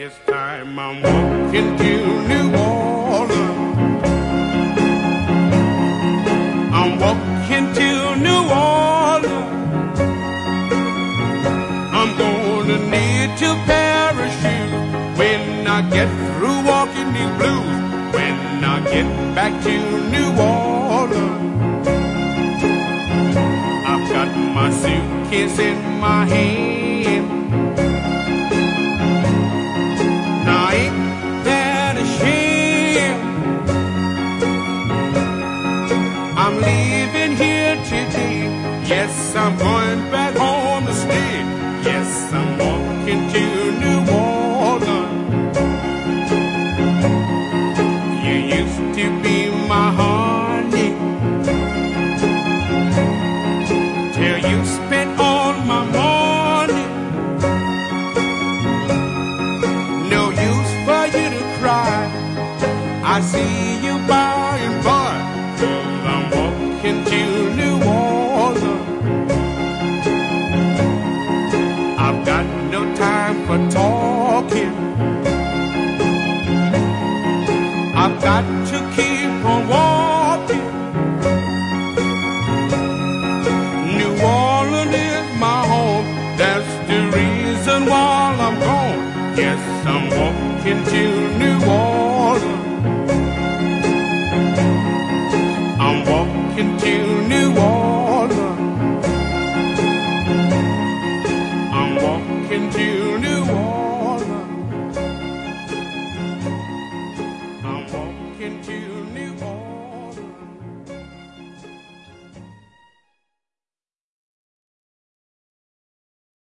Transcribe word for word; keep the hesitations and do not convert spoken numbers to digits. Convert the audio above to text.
This time I'm walking to New Orleans. I'm walking to New Orleans. I'm gonna need to parachute when I get through walking these blues. When I get back to New Orleans, I've got my suitcase in my hand. Now ain't that a shame? I'm leaving here today. Yes, I'm going back home to stay. Yes, I'm walking to New Orleans. You used to be my honey, till you spent all my money. No use for you to cry. I see you by and by. I'm walking to New Orleans. I've got no time for talking. I've got to keep on walking. New Orleans is my home. That's the reason why I'm gone. Yes, I'm walking to New Orleans.